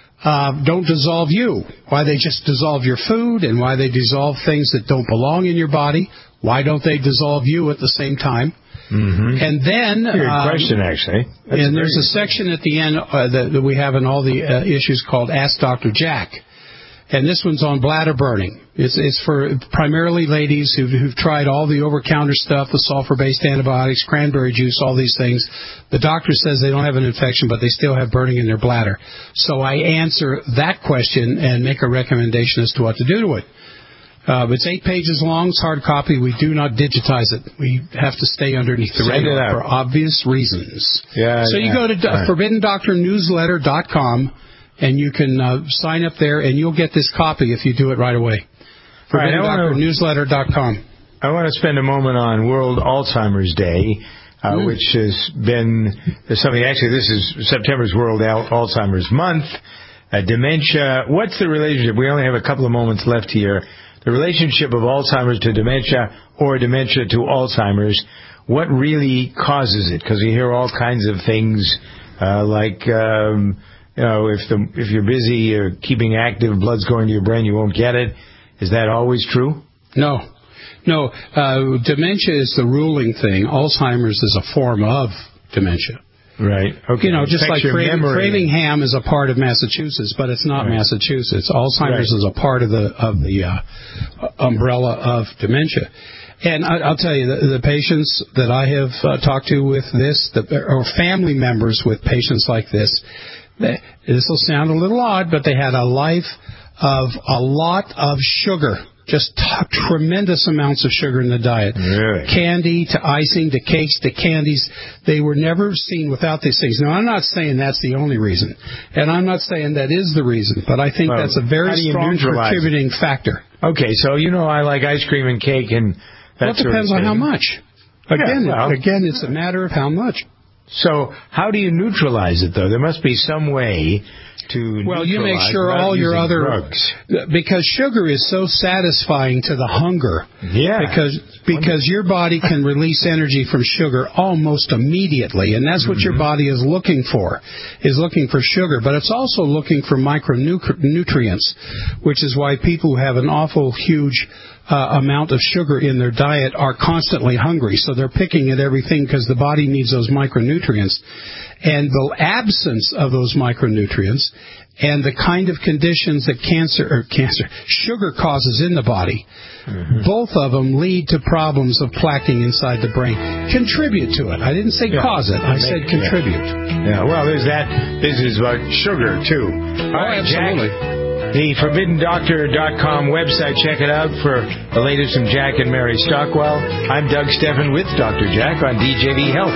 uh, don't dissolve you, why they just dissolve your food, and why they dissolve things that don't belong in your body. Why don't they dissolve you at the same time? Mm-hmm. And then, good um, question, actually. That's and there's a section at the end uh, that, that we have in all the uh, issues called Ask Doctor Jack, and this one's on bladder burning. It's, it's for primarily ladies who've, who've tried all the over-counter stuff, the sulfur-based antibiotics, cranberry juice, all these things. The doctor says they don't have an infection, but they still have burning in their bladder. So I answer that question and make a recommendation as to what to do to it. Uh, it's eight pages long. It's hard copy. We do not digitize it. We have to stay underneath the Send radar for obvious reasons. Yeah. So you yeah. go to right. forbidden doctor newsletter dot com, and you can uh, sign up there, and you'll get this copy if you do it right away. forbidden doctor newsletter dot com. I want to spend a moment on World Alzheimer's Day, uh, mm. which has been something. Actually, this is September's World Al- Alzheimer's Month. Uh, dementia. What's the relationship? We only have a couple of moments left here. The relationship of Alzheimer's to dementia or dementia to Alzheimer's, what really causes it? Because you hear all kinds of things uh, like, um, you know, if the if you're busy or keeping active, blood's going to your brain, you won't get it. Is that always true? No. No. Uh, dementia is the ruling thing. Alzheimer's is a form of dementia. Right. Okay. You know, just like Frav- Framingham is a part of Massachusetts, but it's not right. Massachusetts. Alzheimer's right. is a part of the of the uh, umbrella of dementia. And I, I'll tell you, the, the patients that I have uh, talked to with this, the, or family members with patients like this, they, this will sound a little odd, but they had a life of a lot of sugar. Just t- tremendous amounts of sugar in the diet. Really? Candy to icing to cakes to candies. They were never seen without these things. Now, I'm not saying that's the only reason. And I'm not saying that is the reason. But I think well, that's a very strong contributing it? factor. Okay, so you know I like ice cream and cake and that well, it depends on how much. Again, yeah, well, again, it's a matter of how much. So how do you neutralize it, though? There must be some way to well, you make sure all your other drugs. Because sugar is so satisfying to the hunger. Yeah. Because because your body can release energy from sugar almost immediately, and that's what mm-hmm. your body is looking for, is looking for sugar. But it's also looking for micronutrients, which is why people who have an awful huge Uh, amount of sugar in their diet are constantly hungry, so they're picking at everything because the body needs those micronutrients. And the absence of those micronutrients and the kind of conditions that cancer or cancer sugar causes in the body, mm-hmm. both of them lead to problems of plaquing inside the brain. Contribute to it. I didn't say yeah. cause it. I Maybe, said contribute. Yeah. yeah. Well, there's that. This is about sugar too. Oh, All right, absolutely. Jack. The forbidden doctor dot com website. Check it out for the latest from Jack and Mary Stockwell. I'm Doug Steffen with Doctor Jack on D J V Health.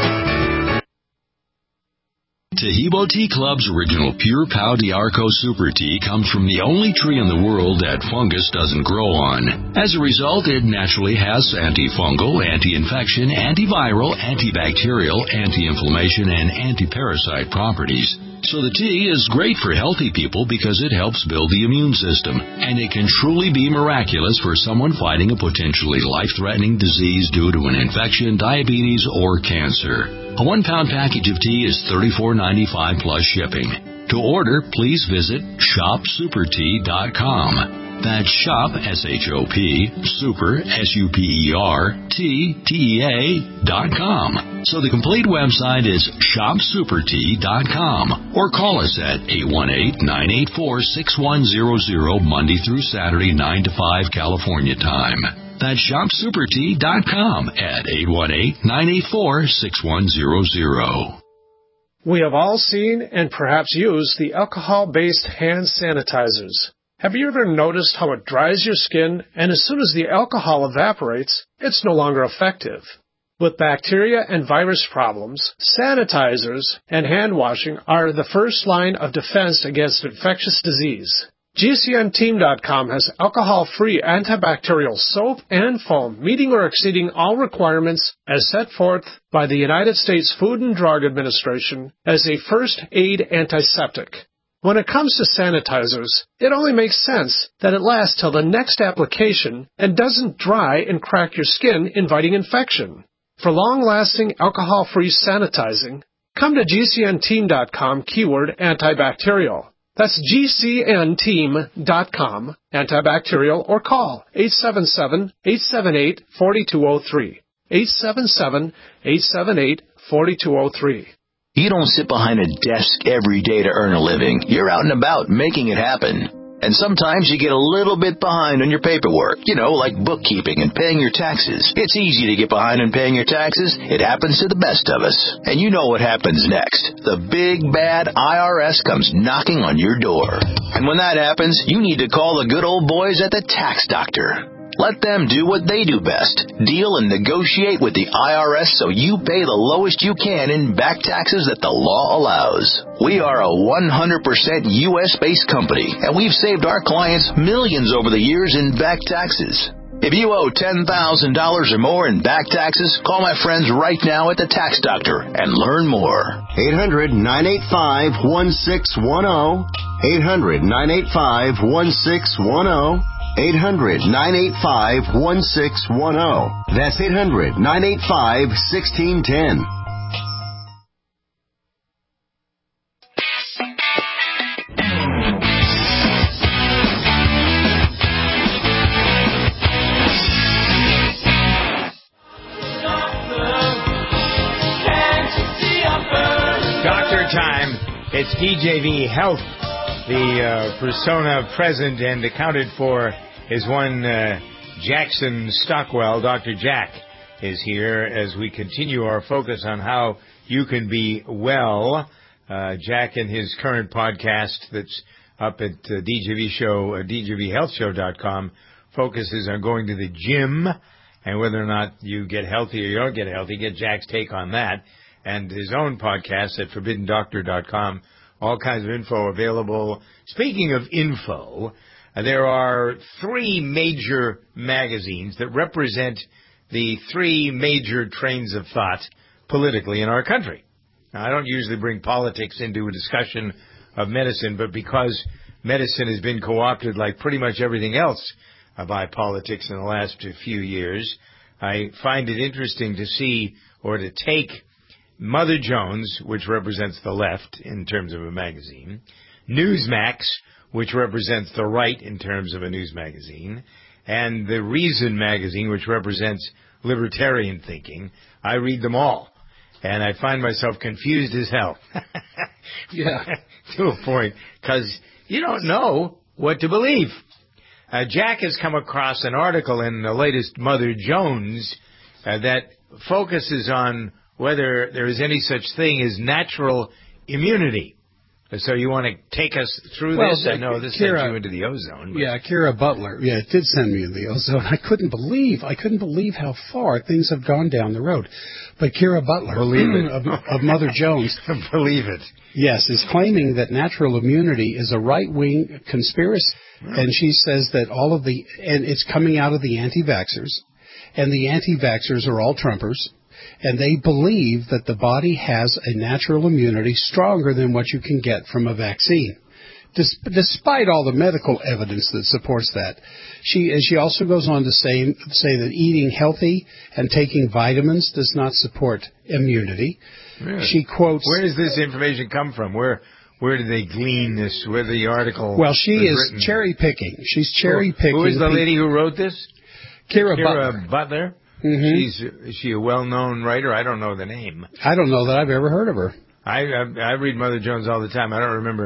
Taheebo Tea Club's original Pure Pau D'Arco Super Tea comes from the only tree in the world that fungus doesn't grow on. As a result, it naturally has antifungal, anti-infection, antiviral, antibacterial, anti-inflammation, and anti-parasite properties. So the tea is great for healthy people because it helps build the immune system, and it can truly be miraculous for someone fighting a potentially life-threatening disease due to an infection, diabetes, or cancer. A one-pound package of tea is thirty-four ninety-five plus shipping. To order, please visit shop super tea dot com. That's shop, S H O P, super, S U P E R, T, T E A, dot com. So the complete website is shop super tea dot com. Or call us at eight one eight, nine eight four, six one zero zero Monday through Saturday, nine to five California time. That's shop super tea dot com at eight one eight, nine eight four, six one zero zero. We have all seen and perhaps used the alcohol-based hand sanitizers. Have you ever noticed how it dries your skin, and as soon as the alcohol evaporates, it's no longer effective? With bacteria and virus problems, sanitizers and hand washing are the first line of defense against infectious disease. G C N team dot com has alcohol-free antibacterial soap and foam meeting or exceeding all requirements as set forth by the United States Food and Drug Administration as a first aid antiseptic. When it comes to sanitizers, it only makes sense that it lasts till the next application and doesn't dry and crack your skin, inviting infection. For long-lasting alcohol-free sanitizing, come to G C N team dot com keyword antibacterial. That's G C N team dot com, antibacterial, or call eight seven seven, eight seven eight, four two zero three. eight seven seven, eight seven eight, four two zero three. You don't sit behind a desk every day to earn a living. You're out and about making it happen. And sometimes you get a little bit behind on your paperwork, you know, like bookkeeping and paying your taxes. It's easy to get behind on paying your taxes. It happens to the best of us. And you know what happens next. The big, bad I R S comes knocking on your door. And when that happens, you need to call the good old boys at the Tax Doctor. Let them do what they do best. Deal and negotiate with the I R S so you pay the lowest you can in back taxes that the law allows. We are a one hundred percent U S-based company, and we've saved our clients millions over the years in back taxes. If you owe ten thousand dollars or more in back taxes, call my friends right now at the Tax Doctor and learn more. eight hundred, nine eight five, one six one zero. eight hundred, nine eight five, one six one zero. eight hundred, nine eight five, one six one zero. That's eight hundred, nine eight five, one six one zero. Doctor time. It's D J V Health. The uh, persona present and accounted for is one uh, Jackson Stockwell. Doctor Jack is here as we continue our focus on how you can be well. Uh, Jack and his current podcast that's up at uh, D J V Show, uh, D J V Health Show dot com focuses on going to the gym and whether or not you get healthy or you don't get healthy. Get Jack's take on that. And his own podcast at forbidden doctor dot com. All kinds of info available. Speaking of info, uh, there are three major magazines that represent the three major trains of thought politically in our country. Now, I don't usually bring politics into a discussion of medicine, but because medicine has been co-opted like pretty much everything else uh, by politics in the last few years, I find it interesting to see or to take Mother Jones, which represents the left in terms of a magazine, Newsmax, which represents the right in terms of a news magazine, and the Reason magazine, which represents libertarian thinking. I read them all, and I find myself confused as hell. Yeah. To a point, because you don't know what to believe. Uh, Jack has come across an article in the latest Mother Jones uh, that focuses on whether there is any such thing as natural immunity. So you want to take us through well, this? I know this Kira, sent you into the ozone. But. Yeah, Kira Butler. Yeah, it did send me into the ozone. I couldn't believe, I couldn't believe how far things have gone down the road. But Kira Butler believe it. Of, of Mother Jones. Believe it. Yes, is claiming that natural immunity is a right-wing conspiracy. Yeah. And she says that all of the, and it's coming out of the anti-vaxxers. And the anti-vaxxers are all Trumpers. And they believe that the body has a natural immunity stronger than what you can get from a vaccine, Des- despite all the medical evidence that supports that. She she also goes on to say, say that eating healthy and taking vitamins does not support immunity. Really? She quotes... Where does this information come from? Where where did they glean this? Where the article Well, she is written? cherry-picking. She's cherry-picking. Who is the lady who wrote this? Kira, Kira Butler. Butler? Mm-hmm. She's is she a well-known writer? I don't know the name. I don't know that I've ever heard of her. I, I I read Mother Jones all the time. I don't remember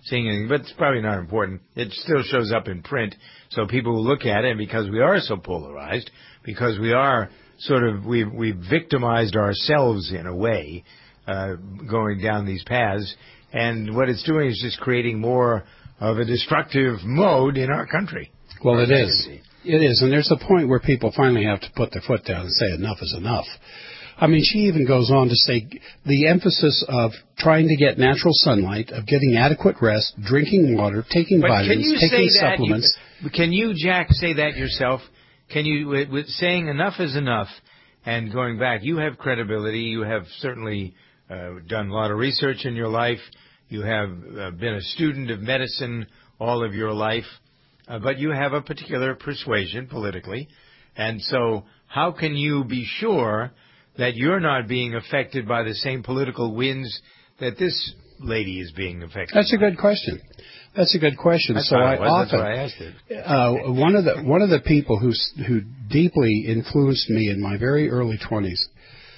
seeing anything, but it's probably not important. It still shows up in print, so people will look at it, and because we are so polarized, because we are sort of, we've, we've victimized ourselves in a way, uh, going down these paths, and what it's doing is just creating more of a destructive mode in our country. Well, it is. It is, and there's a point where people finally have to put their foot down and say enough is enough. I mean, she even goes on to say the emphasis of trying to get natural sunlight, of getting adequate rest, drinking water, taking but vitamins, can you taking say supplements. That you, can you, Jack, say that yourself? Can you, with, with saying enough is enough, and going back, you have credibility, you have certainly uh, done a lot of research in your life, you have uh, been a student of medicine all of your life, uh, but you have a particular persuasion politically, and so how can you be sure that you're not being affected by the same political winds that this lady is being affected That's by? a good question. That's a good question. That's so I it was. often, That's why I asked it. Uh, one of the one of the people who who deeply influenced me in my very early twenties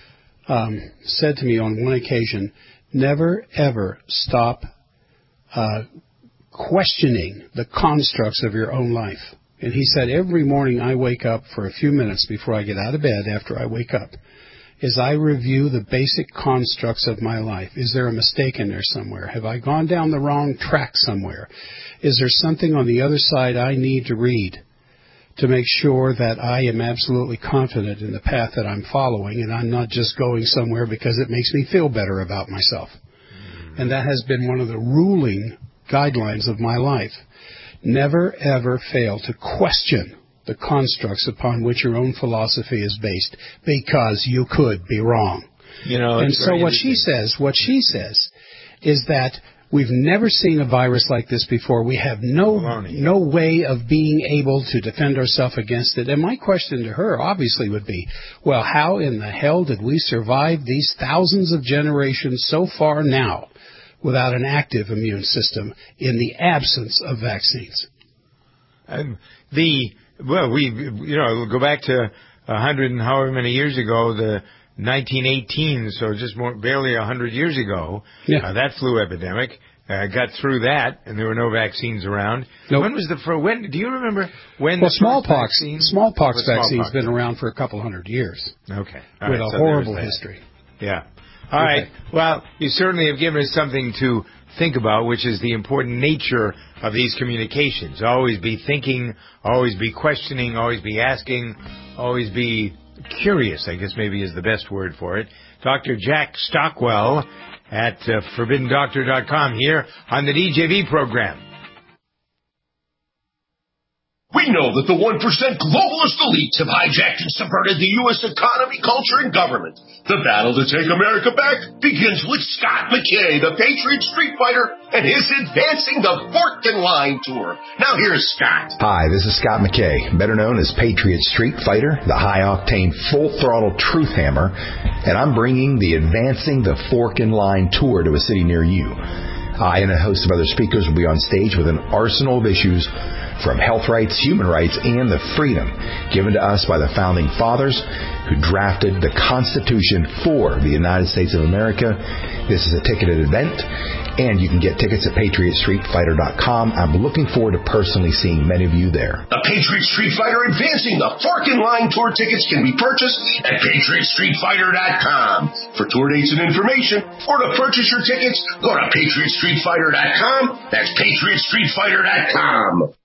um, said to me on one occasion, "Never ever stop uh, questioning the constructs of your own life." And he said, "Every morning I wake up for a few minutes before I get out of bed. After I wake up, is I review the basic constructs of my life. Is there a mistake in there somewhere? Have I gone down the wrong track somewhere? Is there something on the other side I need to read to make sure that I am absolutely confident in the path that I'm following and I'm not just going somewhere because it makes me feel better about myself?" Mm-hmm. And that has been one of the ruling guidelines of my life. Never, ever fail to question the constructs upon which your own philosophy is based, because you could be wrong. You know, and so what she says, what she says, is that we've never seen a virus like this before. We have no no way of being able to defend ourselves against it. And my question to her obviously would be, well, how in the hell did we survive these thousands of generations so far now without an active immune system in the absence of vaccines? Um, the Well, we, you know, go back to a hundred and however many years ago, the nineteen eighteen, so just more, barely a hundred years ago, yeah. uh, that flu epidemic, uh, got through that, and there were no vaccines around. Nope. When was the, for, when, do you remember when well, the smallpox, vaccine? smallpox well, vaccine's smallpox been around for a couple hundred years. Okay. All with right, a so horrible history. Yeah. All okay. right. Well, you certainly have given us something to think about, which is the important nature of these communications. Always be thinking, always be questioning, always be asking, always be curious, I guess maybe is the best word for it. Doctor Jack Stockwell at uh, forbidden doctor dot com here on the D J V program. We know that the one percent globalist elites have hijacked and subverted the U S economy, culture, and government. The battle to take America back begins with Scott McKay, the Patriot Street Fighter, and his Advancing the Fork in Line tour. Now here's Scott. Hi, this is Scott McKay, better known as Patriot Street Fighter, the high-octane, full-throttle truth hammer, and I'm bringing the Advancing the Fork in Line tour to a city near you. I and a host of other speakers will be on stage with an arsenal of issues from health rights, human rights, and the freedom given to us by the Founding Fathers who drafted the Constitution for the United States of America. This is a ticketed event, and you can get tickets at patriot street fighter dot com. I'm looking forward to personally seeing many of you there. The Patriot Street Fighter Advancing the Fork in Line tour tickets can be purchased at patriot street fighter dot com. For tour dates and information, or to purchase your tickets, go to patriot street fighter dot com. That's patriot street fighter dot com.